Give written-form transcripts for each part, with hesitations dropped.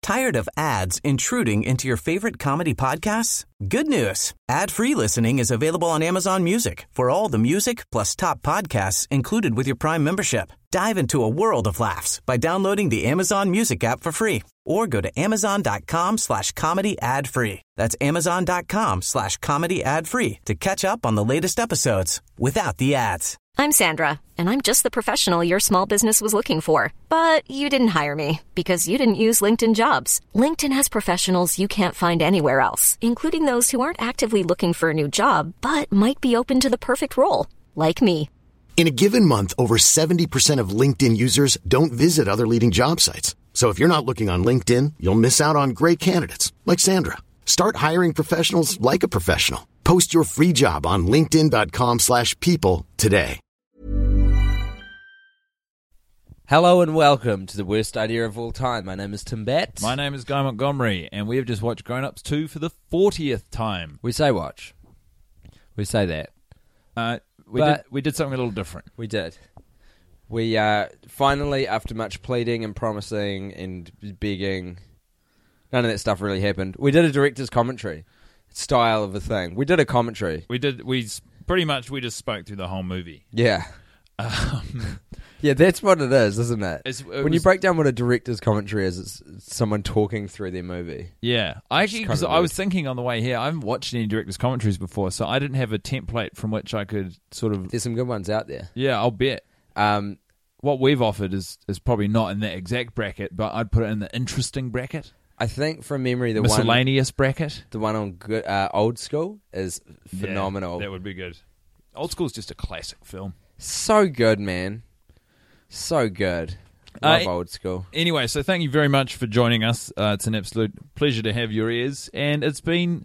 Tired of ads intruding into your favorite comedy podcasts? Good news. Ad-free listening is available on Amazon Music for all the music plus top podcasts included with your Prime membership. Dive into a world of laughs by downloading the Amazon Music app for free or go to amazon.com/comedy ad-free. That's amazon.com/comedy ad-free to catch up on the latest episodes without the ads. I'm Sandra, and I'm just the professional your small business was looking for. But you didn't hire me because you didn't use LinkedIn Jobs. LinkedIn has professionals you can't find anywhere else, including those who aren't actively looking for a new job, but might be open to the perfect role, like me. In a given month, over 70% of LinkedIn users don't visit other leading job sites. So if you're not looking on LinkedIn, you'll miss out on great candidates like Sandra. Start hiring professionals like a professional. Post your free job on linkedin.com/people today. Hello and welcome to the worst idea of all time. My name is Tim Batts. My name is Guy Montgomery, and we have just watched Grown Ups 2 for the 40th time. We say watch. We say that. We did something a little different. We did. We finally, after much pleading and promising and begging, none of that stuff really happened. We did a director's commentary style of a thing. We did a commentary. We just spoke through the whole movie. Yeah. Yeah, that's what it is, isn't it? You break down what a director's commentary is, it's someone talking through their movie. Yeah. I was thinking on the way here, I haven't watched any director's commentaries before, so I didn't have a template from which I could sort of... There's some good ones out there. Yeah, I'll bet. What we've offered is probably not in that exact bracket, but I'd put it in the interesting bracket. I think from memory, miscellaneous bracket. The one on good, Old School is phenomenal. Yeah, that would be good. Old School is just a classic film. So good, man. So good. Love Old School. Anyway, so thank you very much for joining us. It's an absolute pleasure to have your ears. And it's been,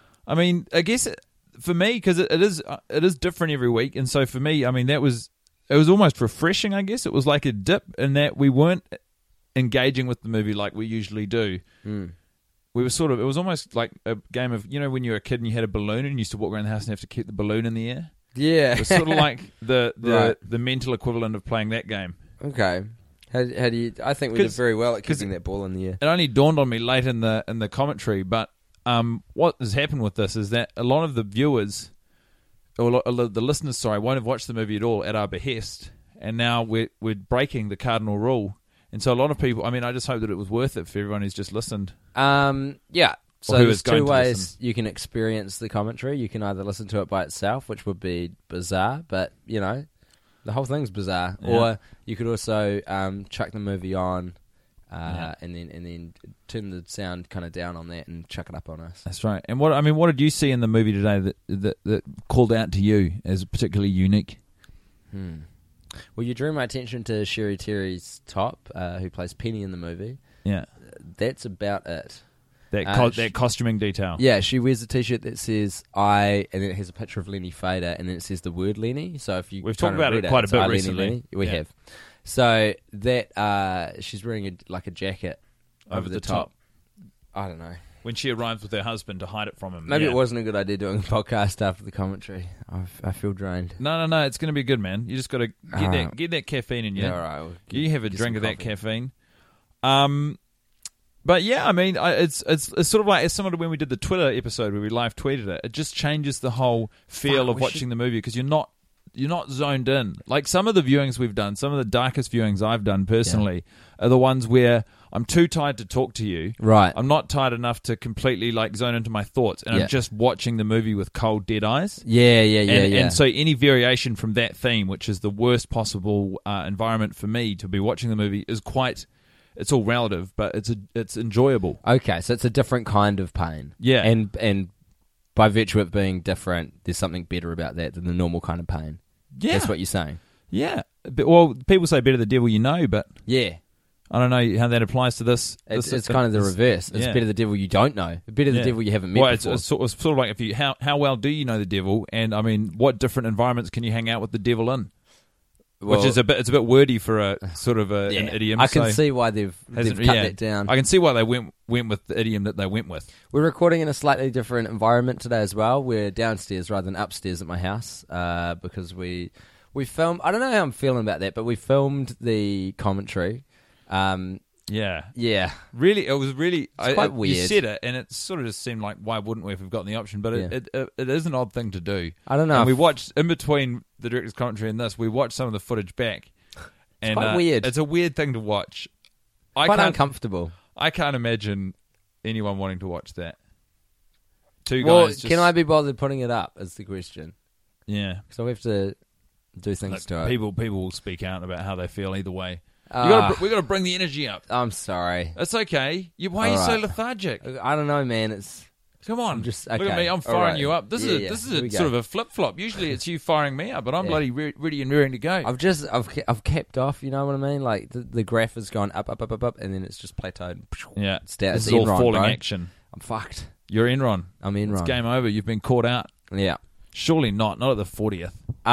I guess for me, because it is different every week. And so for me, it was almost refreshing, I guess. It was like a dip in that we weren't engaging with the movie like we usually do. We were it was almost like a game of, when you were a kid and you had a balloon and you used to walk around the house and have to keep the balloon in the air. Yeah. It was sort of like the mental equivalent of playing that game. Okay. How do you? I think we did very well at keeping that ball in the air. It only dawned on me late in the commentary, but what has happened with this is that a lot of the viewers, or the listeners, won't have watched the movie at all at our behest, and now we're breaking the cardinal rule. And so a lot of people, I just hope that it was worth it for everyone who's just listened. Yeah. So who there's is going two to ways listen. you can experience the commentary. You can either listen to it by itself, which would be bizarre, but, the whole thing's bizarre. Yeah. Or you could also chuck the movie on and then turn the sound kind of down on that and chuck it up on us. That's right. And what did you see in the movie today that called out to you as particularly unique? Well, you drew my attention to Sherry Terry's top, who plays Penny in the movie. Yeah. That's about it. That costuming detail. Yeah, she wears a T-shirt that says "I," and then it has a picture of Lenny Fader, and then it says the word Lenny. So if we've talked about it quite a bit recently. Lenny. We have. So that she's wearing a jacket over the top. I don't know. When she arrives with her husband to hide it from him. Maybe it wasn't a good idea doing a podcast after the commentary. I feel drained. No. It's going to be good, man. You just got to get that caffeine in you. Yeah, all right. You have a drink of that caffeine. But yeah, it's sort of like, it's similar to when we did the Twitter episode where we live tweeted it. It just changes the whole feel of watching the movie because you're not zoned in. Like some of the viewings we've done, some of the darkest viewings I've done personally are the ones where I'm too tired to talk to you. Right. I'm not tired enough to completely zone into my thoughts, and I'm just watching the movie with cold, dead eyes. Yeah. And so any variation from that theme, which is the worst possible environment for me to be watching the movie, is quite... It's all relative, but it's enjoyable. Okay, so it's a different kind of pain. Yeah. And by virtue of it being different, there's something better about that than the normal kind of pain. Yeah. That's what you're saying. Yeah. Well, people say better the devil you know, but yeah, I don't know how that applies to this. It's kind of the reverse. It's better the devil you don't know. Better the devil you haven't met before. It's sort of like how well do you know the devil, and what different environments can you hang out with the devil in? Well, which is it's a bit wordy for a sort of an idiom. I can see why they've cut that down. I can see why they went with the idiom that they went with. We're recording in a slightly different environment today as well. We're downstairs rather than upstairs at my house because we filmed. I don't know how I'm feeling about that, but we filmed the commentary Yeah. Really, it was really... Quite weird. You said it, and it sort of just seemed like, why wouldn't we if we've got the option? But it is an odd thing to do. I don't know. And we watched, in between the director's commentary and this, we watched some of the footage back. It's quite weird. It's a weird thing to watch. Quite uncomfortable. I can't imagine anyone wanting to watch that. Two Well, guys just... can I be bothered putting it up, is the question. Yeah. So we have to do things to it. People will speak out about how they feel either way. Ah. We got to bring the energy up. I'm sorry. It's okay. Why are you so lethargic? I don't know, man. Come on, look at me. I'm firing you up. This Yeah, is here we a go. sort of a flip flop. Usually it's you firing me up, but I'm bloody ready and raring to go. I've capped off. You know what I mean? Like the graph has gone up, and then it's just plateaued. Yeah, It's this is all Enron, falling bro. action. I'm fucked. You're Enron. I'm Enron. It's game over. You've been caught out. Yeah. Surely not. Not at the 40th.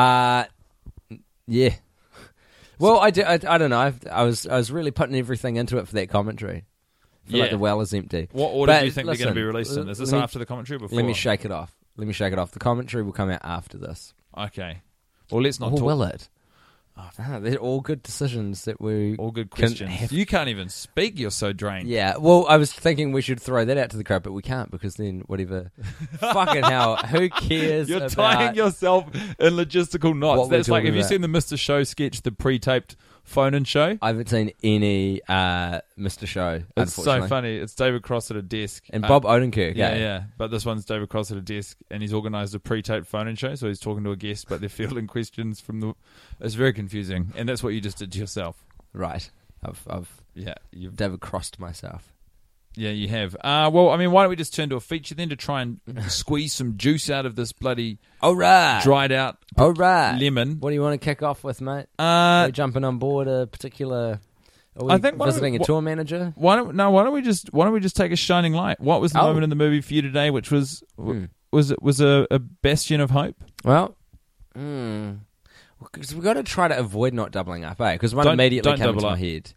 Yeah. Well, I don't know. I was really putting everything into it for that commentary. I feel like the well is empty. What order But do you think they're going to be listen, released in? Is this let me- after the commentary or before? Let me shake it off. The commentary will come out after this. Okay. Well, let's not Or talk. will it? They're all good decisions that we All good can questions. have. You can't even speak. You're so drained. Yeah, well, I was thinking we should throw that out to the crowd, but we can't because then whatever. Fucking hell, who cares? You're about tying yourself in logistical knots. what we're That's like, talking have you about. seen the Mr. Show sketch, the pre-taped phone-in show? I haven't seen any Mr. Show. It's so unfortunately. funny. It's David Cross at a desk. And Bob Odenkirk. Yeah, eh? yeah. But this one's David Cross at a desk, and he's organised a pre-taped phone-in show, so he's talking to a guest, but they're fielding questions from the... It's very confusing, and that's what you just did to yourself. Right. I've You've David crossed myself. Yeah, you have. Well, I mean, why don't we just turn to a feature then to try and squeeze some juice out of this bloody All right. dried out All right. lemon. What do you want to kick off with, mate? Are we jumping on board a particular... Are we I think visiting a tour manager? Why don't we just take a shining light? What was the moment in the movie for you today, which was was a bastion of hope? Well, because we've got to try to avoid not doubling up, eh? Because one Don't immediately came double into my up. head.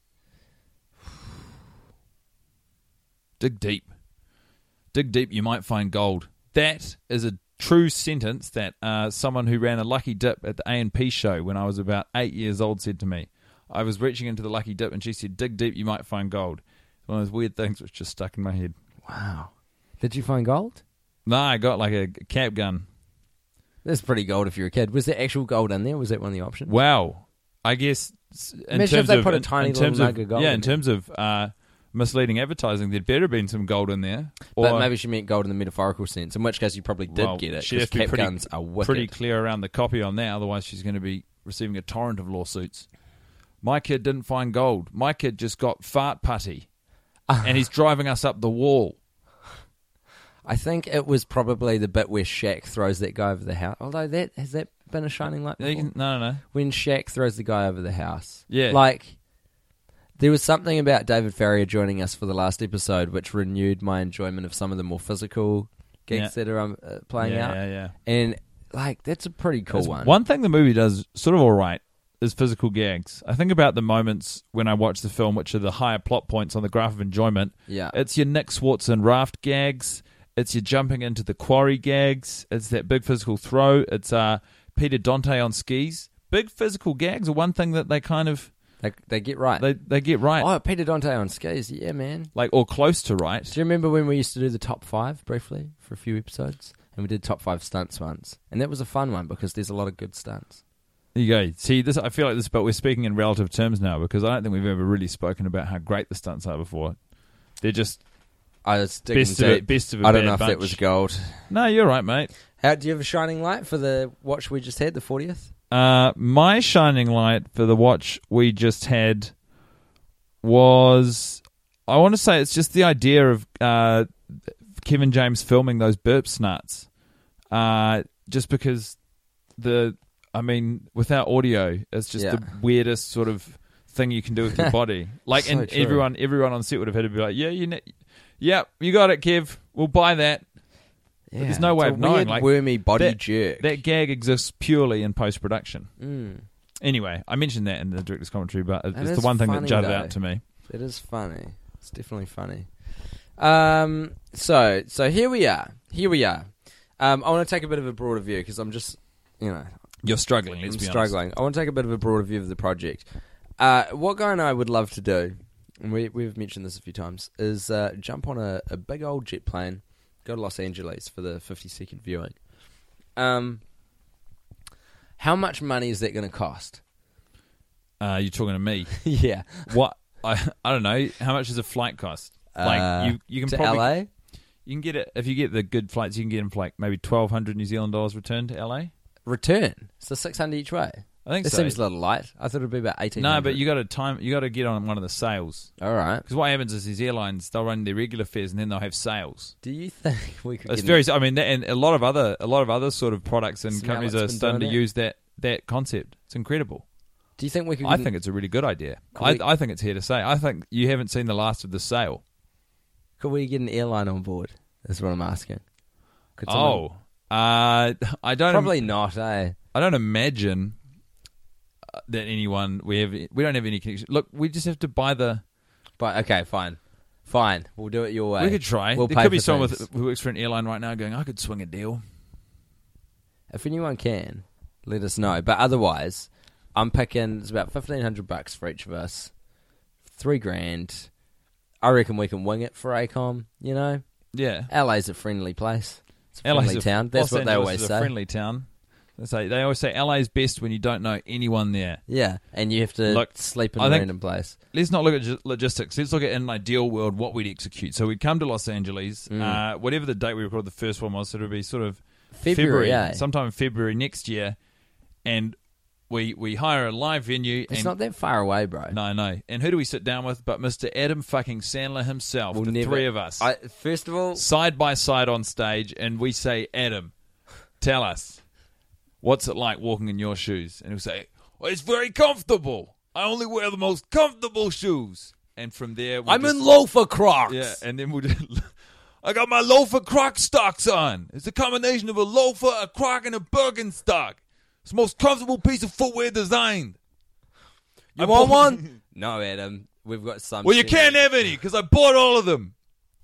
Dig deep. Dig deep, you might find gold. That is a true sentence that someone who ran a Lucky Dip at the A&P show when I was about 8 years old said to me. I was reaching into the Lucky Dip and she said, dig deep, you might find gold. One of those weird things which just stuck in my head. Wow. Did you find gold? No, I got like a cap gun. That's pretty gold if you're a kid. Was there actual gold in there? Was that one of the options? Wow. I guess in Imagine terms if they of, put a in tiny terms little of, nug of gold yeah, in in terms of misleading advertising, there'd better have been some gold in there. Or, But maybe she meant gold in the metaphorical sense, in which case you probably did well, get it, she'd because have to be cap guns are wicked. pretty clear around the copy on that, otherwise she's going to be receiving a torrent of lawsuits. My kid didn't find gold. My kid just got fart putty, and he's driving us up the wall. I think it was probably the bit where Shaq throws that guy over the house. Although has that been a shining light before? No. When Shaq throws the guy over the house. Yeah. Like, there was something about David Farrier joining us for the last episode which renewed my enjoyment of some of the more physical gigs that are playing out. Yeah. And, like, that's a pretty cool one. One thing the movie does sort of all right is physical gags. I think about the moments when I watch the film, which are the higher plot points on the graph of enjoyment. Yeah. It's your Nick Swartzen raft gags. It's your jumping into the quarry gags. It's that big physical throw. It's Peter Dante on skis. Big physical gags are one thing that they kind of... They get right. They get right. Oh, Peter Dante on skis. Yeah, man. Like, or close to right. Do you remember when we used to do the top 5 briefly for a few episodes? And we did top 5 stunts once. And that was a fun one because there's a lot of good stunts. There you go. See, this. I feel like this, but we're speaking in relative terms now because I don't think we've ever really spoken about how great the stunts are before. They're just I was digging best of deep. it. Best of a I don't bad know if bunch. that was gold. No, you're right, mate. Do you have a shining light for the watch we just had, the 40th? My shining light for the watch we just had was, I want to say it's just the idea of Kevin James filming those burp snuts. Just because without audio, it's just the weirdest sort of thing you can do with your body. Like, So and true. everyone on set would have had to be like, yeah, you got it, Kev. We'll buy that. Yeah, There's no way it's of a knowing. weird, Like, wormy body that, jerk. That gag exists purely in post-production. Mm. Anyway, I mentioned that in the director's commentary, but That it's is the one thing that funny, jutted though. out to me. It is funny. It's definitely funny. So here we are. I want to take a bit of a broader view because I'm just, You're struggling, let's I'm be struggling. I want to take a bit of a broader view of the project. What Guy and I would love to do and we've mentioned this a few times, is jump on a big old jet plane, go to Los Angeles for the 50-second viewing. How much money is that going to cost? You're talking to me. Yeah. What? I don't know. How much does a flight cost? Like you can to probably LA? You can get it if you get the good flights. You can get them for like maybe 1,200 New Zealand dollars return to LA. Return? So 600 each way? I think That so. seems a little light. I thought it would be about 1,800. No, but you got to get on one of the sales. All right. Because what happens is these airlines, they'll run their regular fares and then they'll have sales. Do you think we could It's get very. I mean, and a lot of other sort of products and Smell companies it's are been starting to doing it. use that concept. It's incredible. Do you think we could I think it's a really good idea. Could we- I think it's here to stay. I think you haven't seen the last of the sale. Could we get an airline on board? That's what I'm asking. Could Oh, I don't. probably not, eh? I don't imagine that anyone we don't have any connection. Look, we just have to buy the. But okay, fine. We'll do it your way. We could try. We'll There pay could be for someone things. who works for an airline right now going, I could swing a deal. If anyone can, let us know. But otherwise, I'm picking. It's about $1,500 for each of us. $3,000. I reckon we can wing it for ACOM. You know, Yeah. LA's a friendly place. It's a LA's friendly town. That's Los what they Angeles always is say. a friendly town. They always say LA's best when you don't know anyone there. Yeah, and you have to Look, sleep in I a think- random place. Let's not look at logistics. Let's look at in an ideal world what we'd execute. So we'd come to Los Angeles, whatever the date we recorded the first one was, so it would be sort of February, yeah. sometime in February next year, and we hire a live venue. It's and not that far away, bro. No. And who do we sit down with but Mr. Adam fucking Sandler himself, We'll the never- three of us, First of all, side by side on stage, and we say, Adam, tell us, what's it like walking in your shoes? And he'll say, well, it's very comfortable. I only wear the most comfortable shoes. And from there, I'm in loafer Crocs. Yeah, and then we'll just, I got my loafer Croc stocks on. It's a combination of a loafer, a Croc, and a Birkenstock. It's the most comfortable piece of footwear designed. You want one? No, Adam. We've got some. Well, you can't have any because I bought all of them.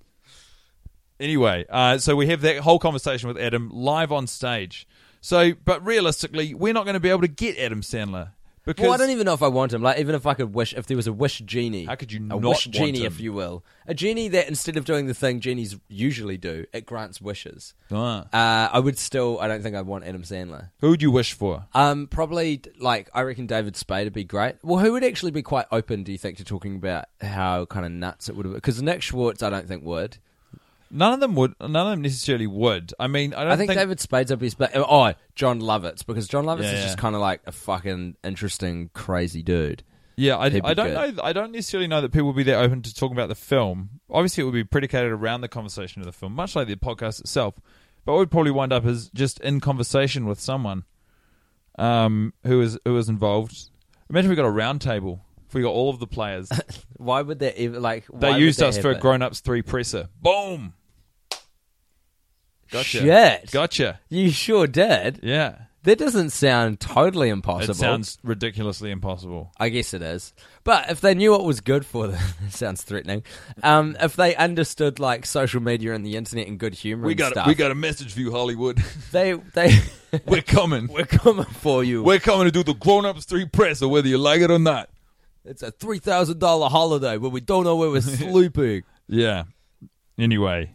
Anyway, so we have that whole conversation with Adam live on stage. So, but realistically, we're not going to be able to get Adam Sandler because Well, I don't even know if I want him. Like, even if I could wish, if there was a wish genie. How could you a not wish want genie, him? if you will, a genie that instead of doing the thing genies usually do, it grants wishes. I would still. I don't think I'd want Adam Sandler. Who would you wish for? Probably like I reckon David Spade would be great. Well, who would actually be quite open? Do you think to talking about how kind of nuts it would have? Because Nick Schwartz, I don't think would. None of them would. None of them necessarily would. I mean, I think David Spade's up his. John Lovitz, because John Lovitz is just kind of like a fucking interesting, crazy dude. Yeah, I He'd be don't good. know. I don't necessarily know that people would be that open to talking about the film. Obviously, it would be predicated around the conversation of the film, much like the podcast itself. But what would probably wind up is just in conversation with someone who is involved. Imagine we got a round table. If we got all of the players, Why would that even like? they why used would us that for a happen? Grown Ups 3 presser. Boom. Gotcha. Shit. Gotcha. You sure did. Yeah. That doesn't sound totally impossible. It sounds ridiculously impossible. I guess it is. But if they knew what was good for them, it sounds threatening. If they understood like social media and the internet and good humor We and got stuff, we got a message for you, Hollywood. they We're coming. we're coming for you. We're coming to do the Grown Ups 3 presser, whether you like it or not. It's a $3,000 holiday where we don't know where we're sleeping. Yeah. Anyway.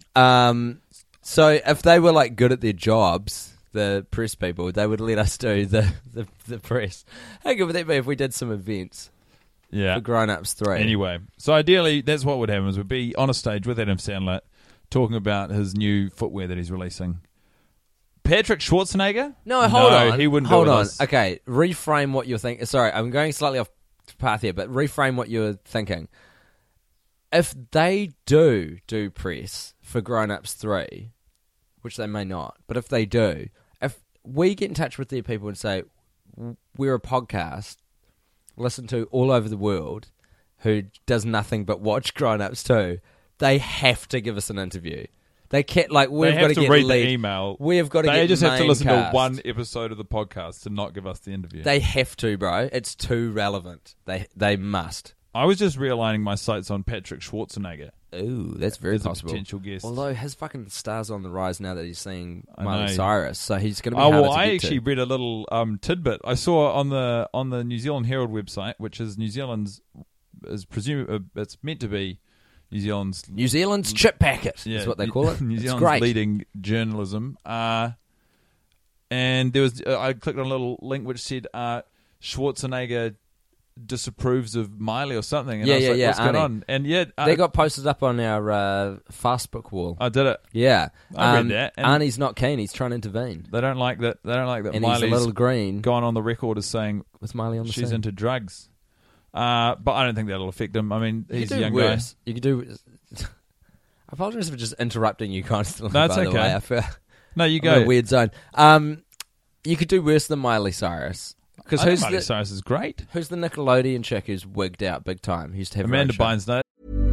So if they were like good at their jobs, the press people, they would let us do the press. How good would that be if we did some events Yeah. for Grown Ups 3? Anyway. So ideally, that's what would happen is we'd be on a stage with Adam Sandler talking about his new footwear that he's releasing. Patrick Schwarzenegger? No, hold on. He wouldn't hold go with on. us. Okay, reframe what you're thinking. Sorry, I'm going slightly off path here, but reframe what you're thinking. If they do press for Grown Ups 3, which they may not, but if they do, if we get in touch with their people and say, we're a podcast listened to all over the world who does nothing but watch Grown Ups 2, they have to give us an interview. They can't, like, we've They got have to to get read lead. the email. We've got to They get just have to main listen cast. to one episode of the podcast to not give us the interview. They have to, bro. It's too relevant. They must. I was just realigning my sights on Patrick Schwarzenegger. Ooh, that's very As a possible. potential guest. Although his fucking star's on the rise now that he's seeing I Miley know. Cyrus, so he's going to be Oh harder well, to I get actually to. read a little tidbit I saw on the New Zealand Herald website, which is New Zealand's it's meant to be New Zealand's chip packet is what they call it. New It's Zealand's great. leading journalism. And there was I clicked on a little link which said Schwarzenegger disapproves of Miley or something. And I was like, what's going Arnie. on? And They got posted up on our Fastbook wall. I did it. Yeah, I read that. And Arnie's not keen. He's trying to intervene. They don't like that. They don't like that. And Miley's he's a little green gone on the record as saying with Miley on the she's scene. into drugs. But I don't think that'll affect him. I mean, You he's could a do young worse. guy. You could do. I apologize for just interrupting you constantly. No, it's by the okay. way. I feel No, you I'm go. in a weird zone. You could do worse than Miley Cyrus. Because I think Miley Cyrus is great. who's the Nickelodeon chick who's wigged out big time? Who used to have Amanda her own Bynes,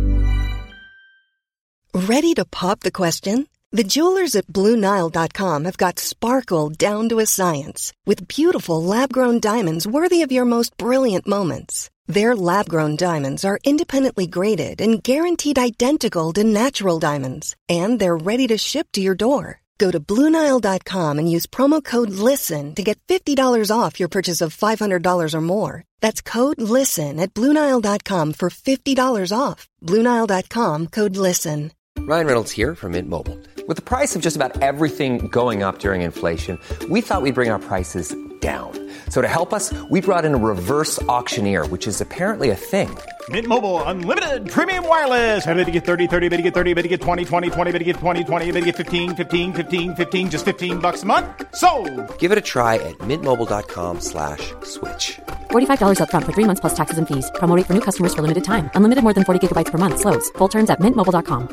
Ready to pop the question? The jewelers at BlueNile.com have got sparkle down to a science with beautiful lab-grown diamonds worthy of your most brilliant moments. Their lab-grown diamonds are independently graded and guaranteed identical to natural diamonds, and they're ready to ship to your door. Go to BlueNile.com and use promo code LISTEN to get $50 off your purchase of $500 or more. That's code LISTEN at BlueNile.com for $50 off. BlueNile.com, code LISTEN. Ryan Reynolds here from Mint Mobile. With the price of just about everything going up during inflation, we thought we'd bring our prices down. So to help us, we brought in a reverse auctioneer, which is apparently a thing. Mint Mobile Unlimited Premium Wireless. How to get 30, 30, bit to get 30, bit to get 20, 20, 20, bit to get 20, 20, bit to get 15, 15, 15, 15, just $15 a month? Sold! Give it a try at mintmobile.com/switch. $45 up front for 3 months plus taxes and fees. Promo rate for new customers for limited time. Unlimited more than 40 gigabytes per month. Slows full terms at mintmobile.com.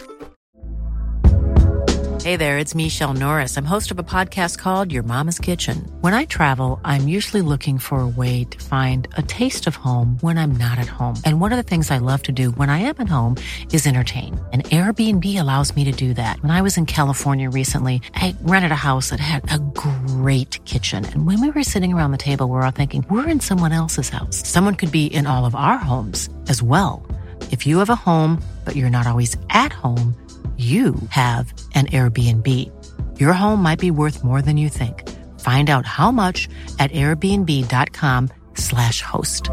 Hey there, it's Michelle Norris. I'm host of a podcast called Your Mama's Kitchen. When I travel, I'm usually looking for a way to find a taste of home when I'm not at home. And one of the things I love to do when I am at home is entertain. And Airbnb allows me to do that. When I was in California recently, I rented a house that had a great kitchen. And when we were sitting around the table, we were all thinking, we're in someone else's house. Someone could be in all of our homes as well. If you have a home, but you're not always at home, you have an Airbnb. Your home might be worth more than you think. Find out how much at airbnb.com/host.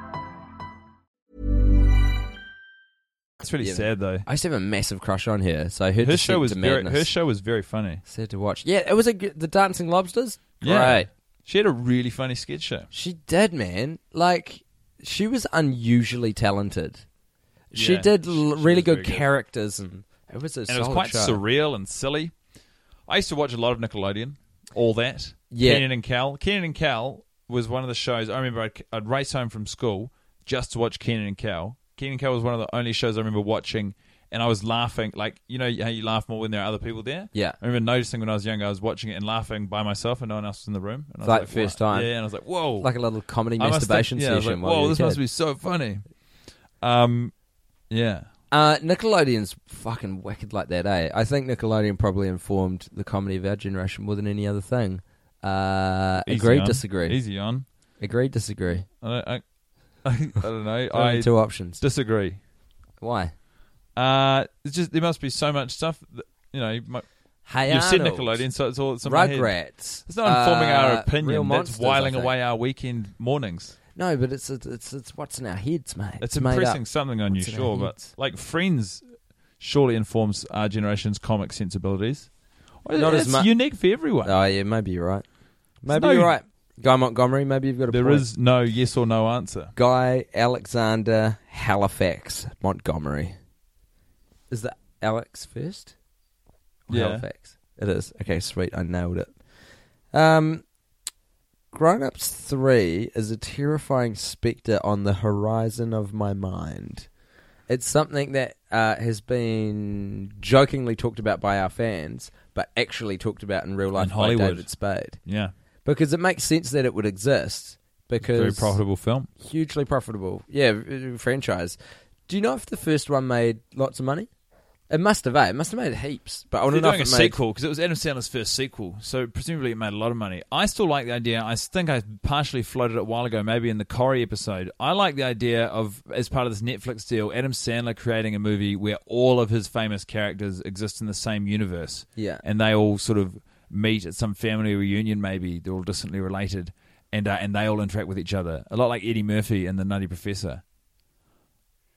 That's really sad, though. I used to have a massive crush on her, so I heard Her show was very funny. Said to watch. Yeah, it was the Dancing Lobsters. Yeah. Great. She had a really funny sketch show. She did, man. Like, she was unusually talented. She Yeah, did she really was good very good. characters, and it was a And it was solid quite show. surreal and silly. I used to watch a lot of Nickelodeon, all that. Yeah. Kenan and Kel. Kenan and Kel was one of the shows. I remember I'd race home from school just to watch Kenan and Kel. Kenan and Kel was one of the only shows I remember watching, and I was laughing. Like, you know how you laugh more when there are other people there? Yeah. I remember noticing when I was younger, I was watching it and laughing by myself and no one else was in the room. And I was Like like, first "What?" time. Yeah, and I was like, whoa. Like a little comedy I must masturbation think- yeah, I was session. like, while you whoa, were a this must kid. be so funny. Yeah. Nickelodeon's fucking wicked like that, eh? I think Nickelodeon probably informed the comedy of our generation more than any other thing. Agree, on. disagree. Easy on. Agree, disagree. I don't know. Only two options. Disagree. Why? It's just there must be so much stuff that, you know. Hey, You've said Arnold. Nickelodeon, so it's all it's in my head. Rugrats. It's not informing our Real opinion. Monsters, That's whiling I think. away our weekend mornings. No, but it's what's in our heads, mate. It's made impressing up. something on you, What's in our sure, but heads. like Friends surely informs our generation's comic sensibilities. Well, Not as it's much- unique for everyone. Oh yeah, maybe you're right. Maybe no- you're right. Guy Montgomery, maybe you've got a There point. is no yes or no answer. Guy Alexander Halifax Montgomery. Is that Alex first? Or Yeah. Halifax. It is. Okay, sweet. I nailed it. Grown Ups 3 is a terrifying spectre on the horizon of my mind. It's something that has been jokingly talked about by our fans, but actually talked about in real life In by Hollywood. David Spade. Yeah. Because it makes sense that it would exist. Because Very profitable film. Hugely profitable. Yeah, franchise. Do you know if the first one made lots of money? It must have, eh? It must have made heaps. But I want to They're know doing if a it made... sequel because it was Adam Sandler's first sequel, so presumably it made a lot of money. I still like the idea. I think I partially floated it a while ago, maybe in the Corrie episode. I like the idea of, as part of this Netflix deal, Adam Sandler creating a movie where all of his famous characters exist in the same universe. Yeah. And they all sort of meet at some family reunion, maybe. They're all distantly related, and they all interact with each other. A lot like Eddie Murphy and the Nutty Professor.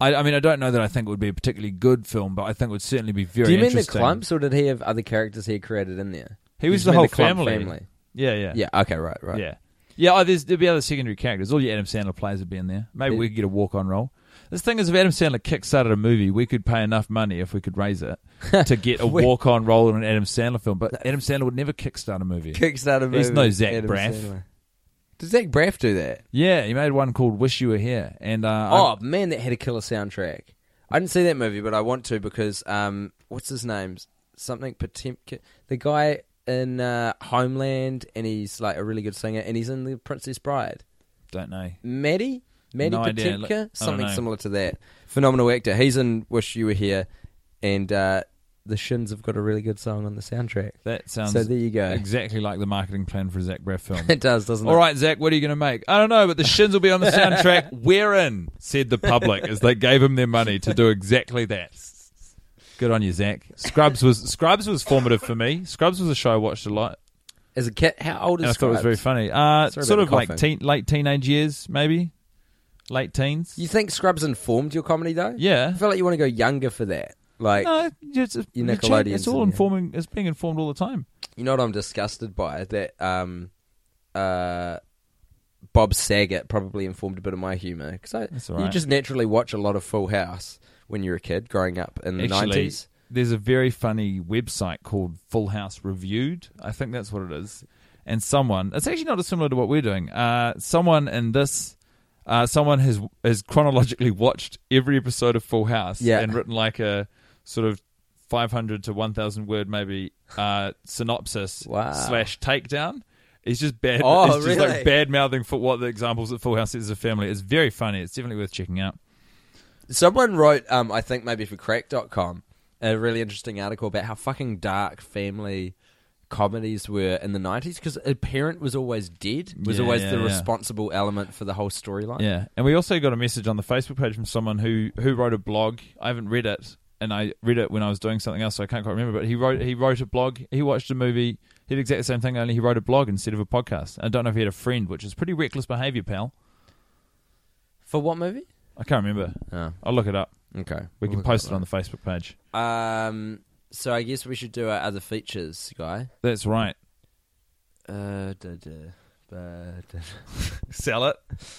I mean, I don't know that I think it would be a particularly good film, but I think it would certainly be very Do you mean the interesting. Clumps, or did he have other characters he had created in there? He was You the mean whole Clump family. Yeah. Yeah, okay, right. Yeah. Yeah, there'd be other secondary characters. All your Adam Sandler players would be in there. Maybe we could get a walk-on role. This thing is, if Adam Sandler kickstarted a movie, we could pay enough money if we could raise it to get a walk-on role in an Adam Sandler film. But Adam Sandler would never kickstart a movie. He's no Zach Braff. Sandler. Did Zach Braff do that? Yeah, he made one called Wish You Were Here. And man, that had a killer soundtrack. I didn't see that movie, but I want to because, what's his name? Something Potemkin. The guy in Homeland, and he's like a really good singer, and he's in The Princess Bride. Don't know. Maddie No idea. Potemkin? I Something don't know. similar to that. Phenomenal actor. He's in Wish You Were Here, and the Shins have got a really good song on the soundtrack. That sounds So there you go. exactly like the marketing plan for a Zach Braff film. It does, doesn't it? All right, Zach, what are you going to make? I don't know, but the Shins will be on the soundtrack. We're in, said the public as they gave him their money to do exactly that. Good on you, Zach. Scrubs was formative for me. Scrubs was a show I watched a lot. As a kid, how old is And I thought it was very funny. Sorry Sort about of the like coughing. late teenage years, maybe. Late teens. You think Scrubs informed your comedy, though? Yeah. I feel like you want to go younger for that. Like, No, it's Your Nickelodeons It's all and- informing. It's being informed all the time. you know what I'm disgusted by? That Bob Saget probably informed a bit of my humour. That's all You right. just naturally watch a lot of Full House when you're a kid growing up in the Actually, 90s. there's a very funny website called Full House Reviewed. I think that's what it is. And it's actually not dissimilar to what we're doing. Someone has chronologically watched every episode of Full House and written like a sort of 500 to 1,000 word maybe synopsis / takedown. It's just bad. Oh, it's just really? like bad mouthing for what the examples at Full House is as a family. It's very funny. It's definitely worth checking out. Someone wrote, I think maybe for crack.com, a really interesting article about how fucking dark family comedies were in the 90s because a parent was always dead, was always the responsible element for the whole storyline. Yeah, and we also got a message on the Facebook page from someone who wrote a blog. I haven't read it, and I read it when I was doing something else, so I can't quite remember. But he wrote a blog. He watched a movie. He did exactly the same thing, only he wrote a blog instead of a podcast. I don't know if he had a friend, which is pretty reckless behaviour, pal. For what movie? I can't remember. Oh. I'll look it up. Okay. We can post it on the Facebook page. So I guess we should do our other features, Guy. That's right. Sell it.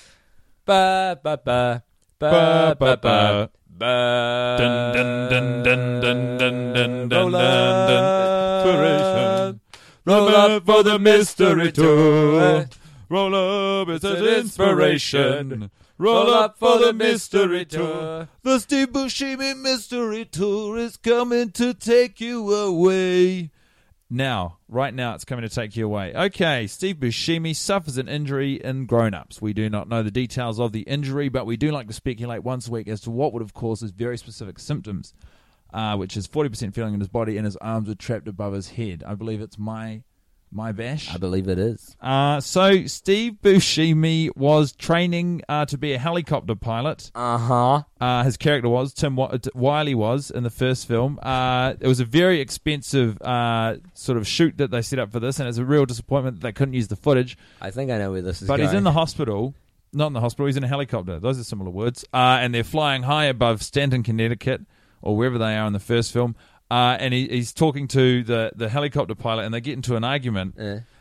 Ba ba ba Ba, ba ba, ba ba. ba. Dun, dun, dun, dun, dun, dun, dun, dun, Roll dun, dun. up. Inspiration. Roll up for the mystery tour. Roll up, it's an inspiration. Roll up for the mystery tour. The Steve Buscemi mystery tour is coming to take you away. Now, right now, it's coming to take you away. Okay, Steve Buscemi suffers an injury in Grown Ups. We do not know the details of the injury, but we do like to speculate once a week as to what would have caused his very specific symptoms, which is 40% feeling in his body and his arms are trapped above his head. I believe it's my bash. I believe it is. So Steve Buscemi was training to be a helicopter pilot. His character was Tim Wiley was in the first film. It was a very expensive sort of shoot that they set up for this, and it's a real disappointment that they couldn't use the footage. I think I know where this is But going. he's in the hospital. Not in the hospital, he's in a helicopter. Those are similar words. And they're flying high above Stanton, Connecticut, or wherever they are in the first film. And he's talking to the helicopter pilot, and they get into an argument.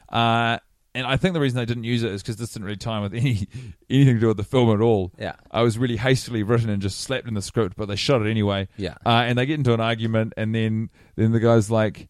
And I think the reason they didn't use it is because this didn't really tie with anything to do with the film at all. Yeah. I was really hastily written and just slapped in the script, but they shot it anyway. Yeah. And they get into an argument, and then the guy's like,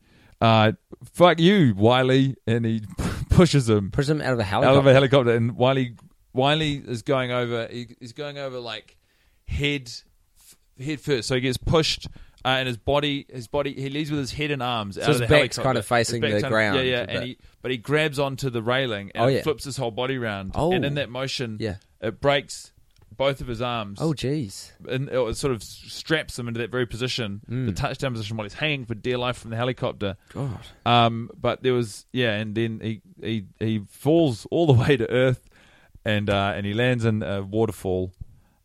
fuck you, Wiley, and he pushes him. Pushes him out of a helicopter. Out of a helicopter, and Wiley is going over. He's going over like head first, so he gets pushed. And his body, he leaves with his head and arms out his of the back's helicopter. kind of facing His back's the kind of- ground Yeah, a bit. but he grabs onto the railing and flips his whole body around. Oh. And in that motion, Yeah. it breaks both of his arms. Oh, jeez. And it sort of straps him into that very position, the touchdown position, while he's hanging for dear life from the helicopter. God. But there was, and then he falls all the way to earth, and he lands in a waterfall.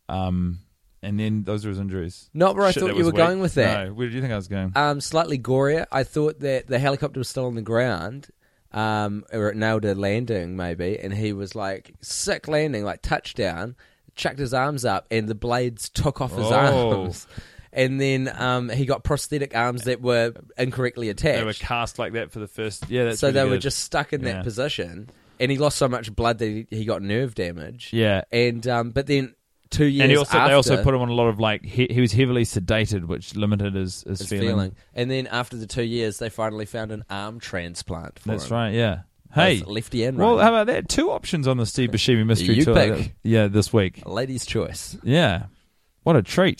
And then those are his injuries. Not where I Shit, thought that you was were going with that. No, where did you think I was going? Slightly gorier. I thought that the helicopter was still on the ground, or it nailed a landing maybe, and he was like sick landing, like touchdown, chucked his arms up, and the blades took off his arms. And then he got prosthetic arms that were incorrectly attached. They were cast like that for the first... Yeah, that's so really they were good. just stuck in that position. And he lost so much blood that he got nerve damage. Yeah. And but then 2 years and after... they also put him on a lot of, like... He was heavily sedated, which limited his feeling. And then after the 2 years, they finally found an arm transplant for him. That's right, yeah. Hey, both lefty and right. Well, how about that? 2 options on the Steve Buscemi mystery You tour. pick. Yeah, this week. A lady's choice. Yeah. What a treat.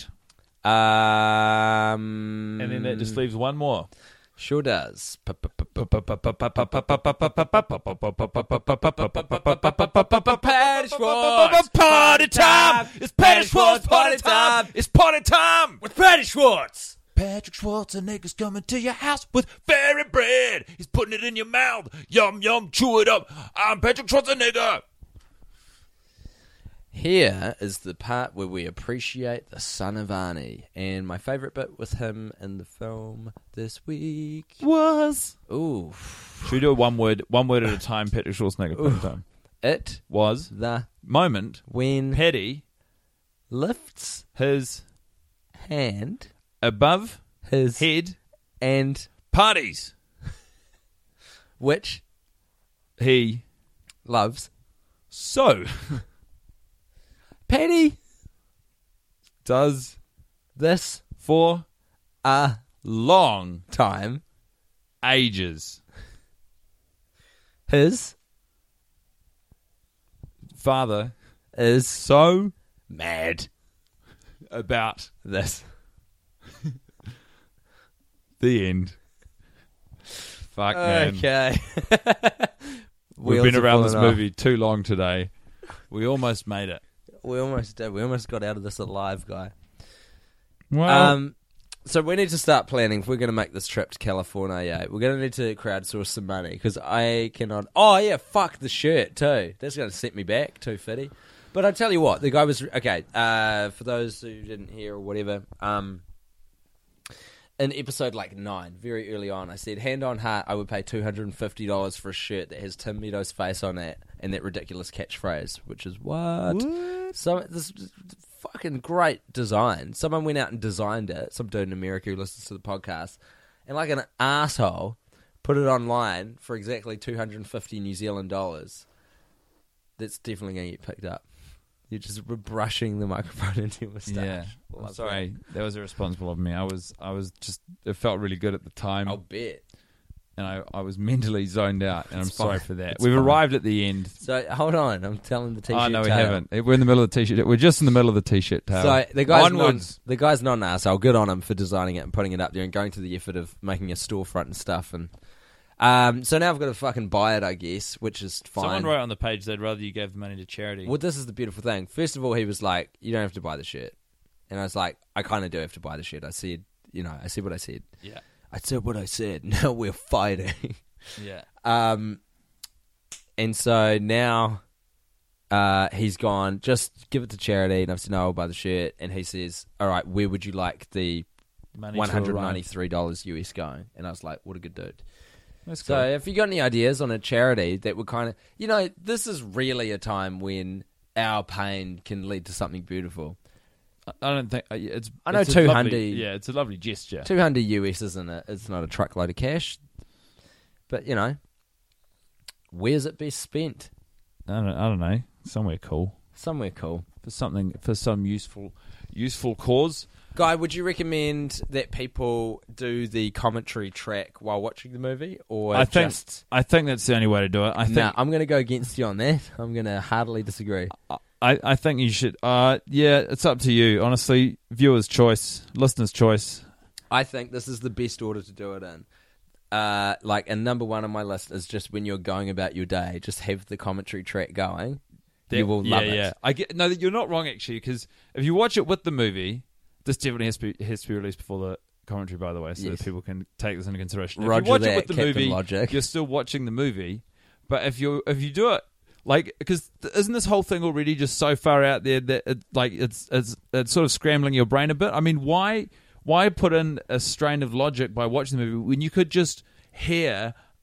And then that just leaves one more. Sure does. Party time! It's Patty Schwartz party time! It's party time with Patty Schwartz! Patrick Schwarzenegger's coming to your house with fairy bread. He's putting it in your mouth. Yum, yum, chew it up. I'm Patrick Schwarzenegger. Here is the part where we appreciate the son of Arnie. And my favourite bit with him in the film this week was... Ooh. Should we do it one word at a time, Patrick Schwarzenegger? One time. It was the moment when Paddy lifts his hand above his head and parties, which he loves. So, Paddy does this for a long time, ages. His father is so mad about this. The end. Fuck, man. Okay. We've been around this movie too long today. We almost made it. We almost did. We almost got out of this alive, guy. Well, so we need to start planning if we're going to make this trip to California. Yeah, we're going to need to crowdsource some money because I cannot. Oh yeah, fuck the shirt too. That's going to set me back $250. But I tell you what, the guy was okay. For those who didn't hear or whatever, in episode 9, very early on, I said, hand on heart, I would pay $250 for a shirt that has Tim Meadows' face on it and that ridiculous catchphrase, which is what? So this fucking great design. Someone went out and designed it. Some dude in America who listens to the podcast, and like an asshole, put it online for exactly 250 New Zealand dollars. That's definitely going to get picked up. You're just brushing the microphone into your moustache. yeah. I'm sorry, that was irresponsible of me. I was just. It felt really good at the time. I'll bet. And I was mentally zoned out, and I'm sorry for that. It's We've fine. arrived at the end. So hold on, I'm telling the t-shirt. Oh no, we tale. haven't. We're in the middle of the t-shirt. We're just in the middle of the t-shirt tale. So the guy's onwards. the guy's not an arsehole. Good on him for designing it and putting it up there and going to the effort of making a storefront and stuff. And so now I've got to fucking buy it, I guess, which is fine. Someone wrote on the page they'd rather you gave the money to charity. Well, this is the beautiful thing. First of all, he was like, "You don't have to buy the shirt," and I was like, "I kind of do have to buy the shirt." I said, I said what I said. Yeah. I said what I said. Now we're fighting. Yeah. And so now he's gone, just give it to charity. And I've said, no, I'll buy the shirt. And he says, all right, where would you like the Money to $193 US going? And I was like, what a good dude. That's So cool. if you got any ideas on a charity that would kind of, this is really a time when our pain can lead to something beautiful. I don't think it's. I know it's a 200 lovely- Yeah, it's a lovely gesture. 200 US isn't it? It's not a truckload of cash. But, where's it best spent? I don't know. Somewhere cool Somewhere cool. for some useful cause. Guy, would you recommend that people do the commentary track while watching the movie? Or I think that's the only way to do it. I think I'm going to go against you on that. I'm going to heartily disagree. I think you should. Yeah, it's up to you. Honestly, viewer's choice, listener's choice. I think this is the best order to do it in. And number one on my list is just when you're going about your day, just have the commentary track going. You will love it. Yeah, I get. No, you're not wrong actually, because if you watch it with the movie, this definitely has to be released before the commentary, by the way, so that people can take this into consideration. If Roger you watch that, it with the Captain movie, Logic. you're still watching the movie. But if you do it because isn't this whole thing already just so far out there that it's sort of scrambling your brain a bit? I mean, why put in a strain of logic by watching the movie when you could just hear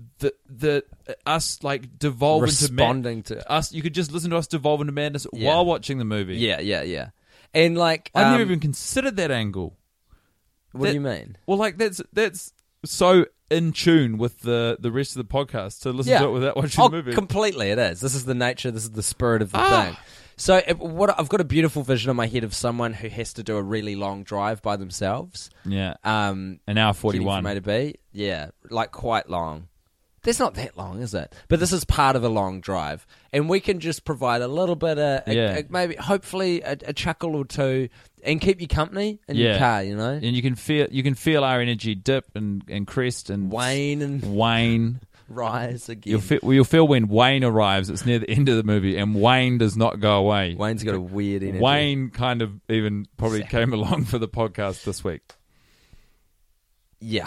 the us like devolve responding to us. You could just listen to us devolve into madness while watching the movie. Yeah. And like, I never even considered that angle. What do you mean? Well, like that's so in tune with the rest of the podcast to listen to it without watching the movie. Completely, it is. This is the nature. This is the spirit of the thing. So I've got a beautiful vision in my head of someone who has to do a really long drive by themselves. Yeah. An hour 41. From A to B. Yeah, like quite long. That's not that long, is it? But this is part of a long drive, and we can just provide a little bit of maybe, hopefully, a chuckle or two, and keep you company in your car. You know, and you can feel our energy dip and crest and wane. Rise again. You'll feel when Wayne arrives. It's near the end of the movie, and Wayne does not go away. Wayne's got a weird energy. Wayne kind of even probably came along for the podcast this week. Yeah.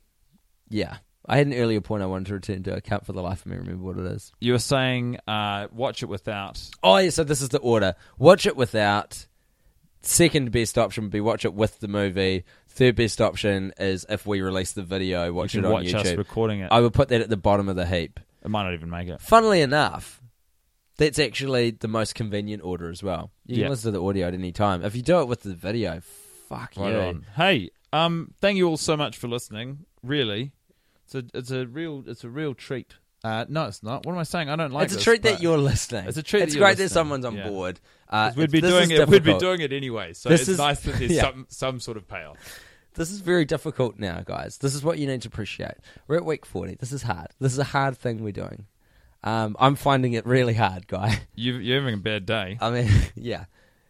I had an earlier point I wanted to return to. I can't for the life of me remember what it is. You were saying watch it without. Oh, yeah, so this is the order. Watch it without. Second best option would be watch it with the movie. Third best option is if we release the video, watch it on YouTube. Watch us recording it. I would put that at the bottom of the heap. It might not even make it. Funnily enough, that's actually the most convenient order as well. You can listen to the audio at any time. If you do it with the video, fuck right on. Hey, thank you all so much for listening. Really, it's a real treat. No, it's not. What am I saying? I don't like it. It's a treat that you're listening. It's a treat. It's great that someone's on board. We'd be doing it anyway. So it's nice that there's some sort of payoff. This is very difficult now, guys. This is what you need to appreciate. We're at week 40. This is hard. This is a hard thing we're doing. I'm finding it really hard, guy. You're having a bad day. I mean, yeah.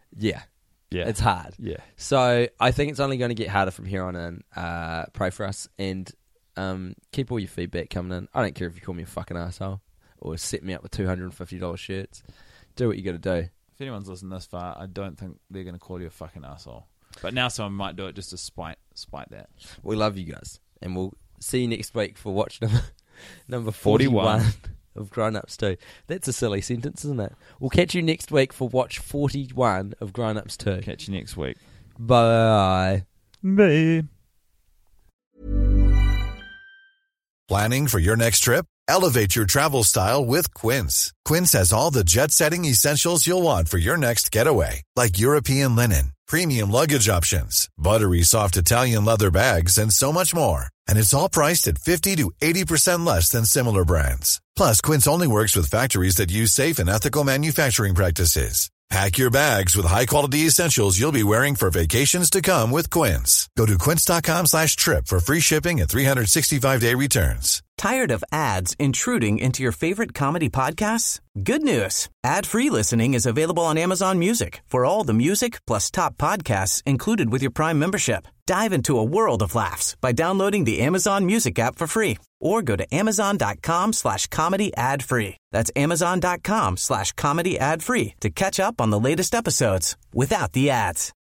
It's hard. Yeah. So I think it's only going to get harder from here on in. Pray for us and. Keep all your feedback coming in. I don't care if you call me a fucking asshole or set me up with $250 shirts. Do what you got to do. If anyone's listened this far, I don't think they're going to call you a fucking asshole. But now someone might do it just to spite that. We love you guys, and we'll see you next week for watch number 41 of Grown Ups 2. That's a silly sentence, isn't it? We'll catch you next week for watch 41 of Grown Ups 2. Catch you next week. Bye. Bye. Planning for your next trip? Elevate your travel style with Quince. Quince has all the jet-setting essentials you'll want for your next getaway, like European linen, premium luggage options, buttery soft Italian leather bags, and so much more. And it's all priced at 50 to 80% less than similar brands. Plus, Quince only works with factories that use safe and ethical manufacturing practices. Pack your bags with high-quality essentials you'll be wearing for vacations to come with Quince. Go to quince.com/trip for free shipping and 365-day returns. Tired of ads intruding into your favorite comedy podcasts? Good news. Ad-free listening is available on Amazon Music for all the music plus top podcasts included with your Prime membership. Dive into a world of laughs by downloading the Amazon Music app for free or go to amazon.com/comedy ad-free. That's amazon.com/comedy ad-free to catch up on the latest episodes without the ads.